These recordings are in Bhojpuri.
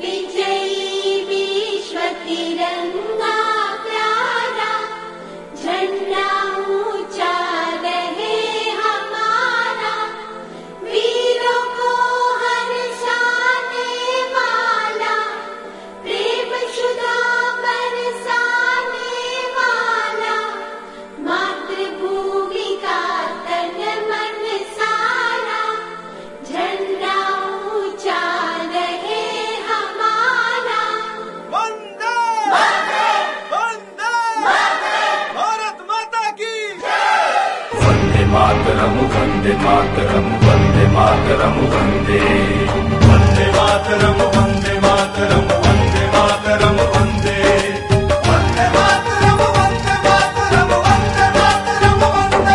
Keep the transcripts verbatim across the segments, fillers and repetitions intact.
विजयी विश्व तिरंगा प्यारा, झंडा ऊंचा रहे हमारा, वीरों को हर्षाने वाला, प्रेम सुधा बरसाने वाला, मातृभूमि का तन मन सारा, झंडा ऊंचा रहे हमारा। वंदे वंदे भारत माता की वंदे मातरम वंदे मातरम वंदे मातरम वंदे वंदे मातरम वंदे मातरम वंदे मातरम वंदे वंदे मातरम वंदे मातरम वंदे मातरम वंदे।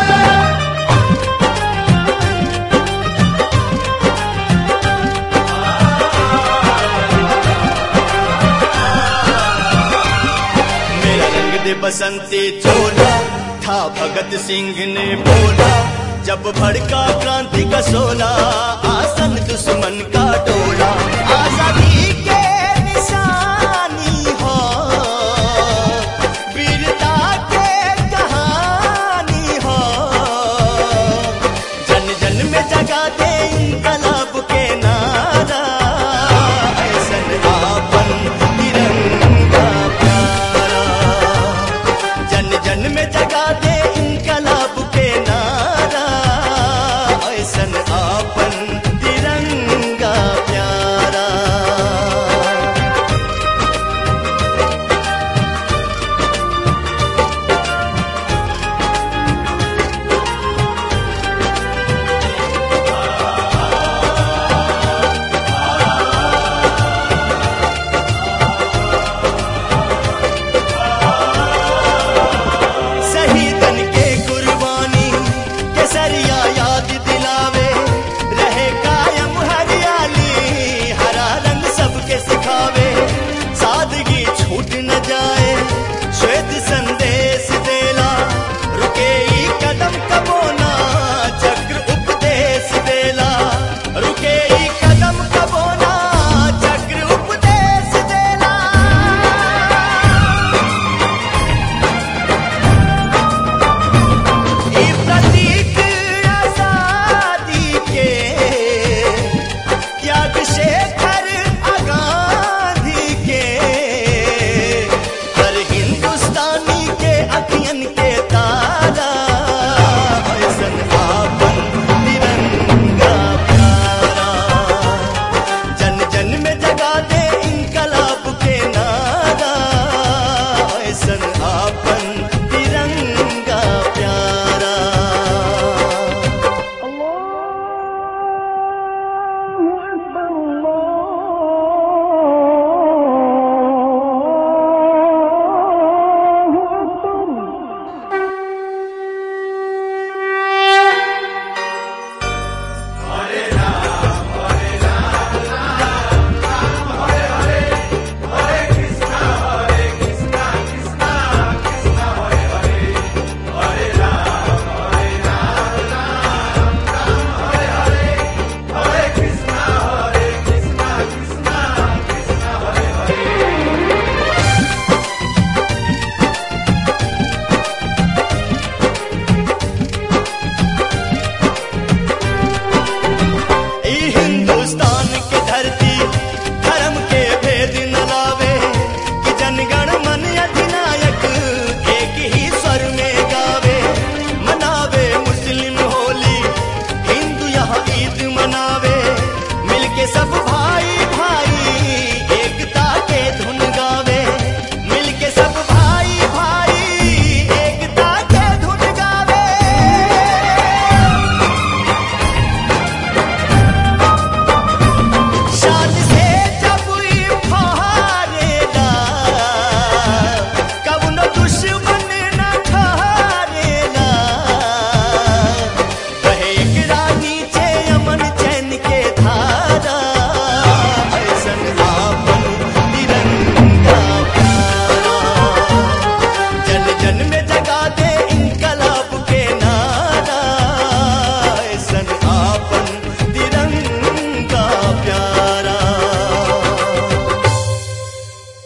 मेरा रंग दे बसंती चोला था भगत सिंह ने बोला, जब भड़का क्रांति का सोला।